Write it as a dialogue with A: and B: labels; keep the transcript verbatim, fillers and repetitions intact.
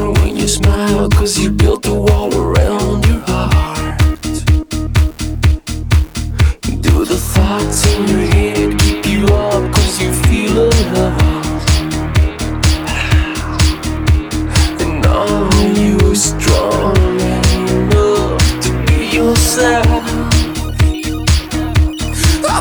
A: more when you smile, 'cause you built a wall around your heart. Do the thoughts in your head